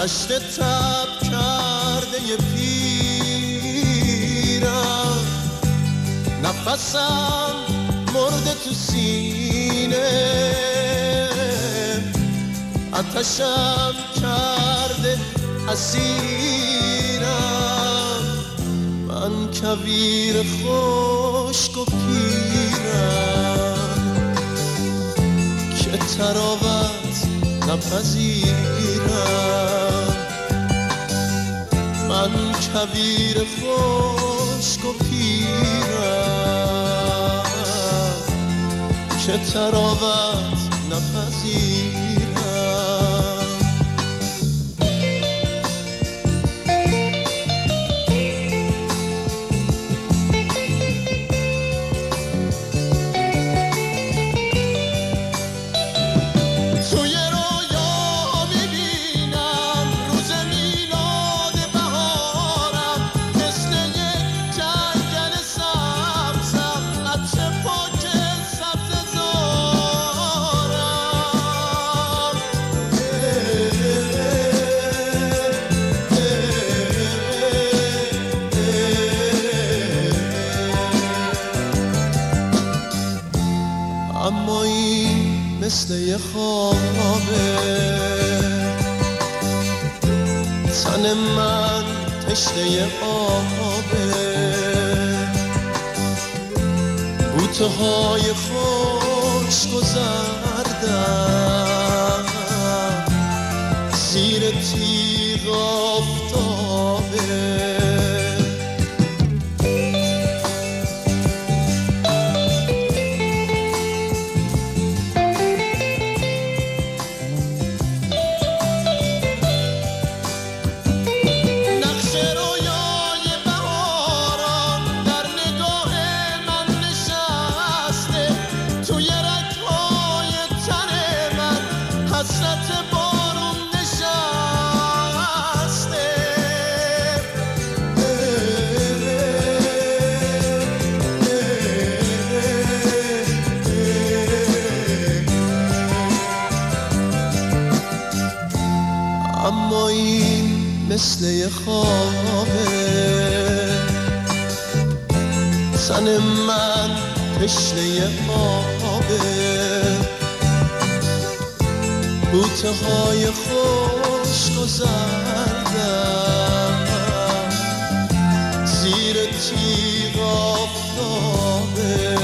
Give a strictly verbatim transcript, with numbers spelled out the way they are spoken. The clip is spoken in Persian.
دشت تب کرده پیرم، نفسم مرده تو سینه، آتشم کرده اسیرم، من کویر خشک و پیرم که تراوت نپذیرم، من کویر خشک و پیرم که تراوت نپذیرم. اما این مثل یه خوابه، تن من تشنه آبه، بوته های خشک و زردم زیر تیغ آفتابه. اما این مثل یه خوابه، تن من تشنه آبه، بوته های خشک و زردم زیر تیغ آفتابه.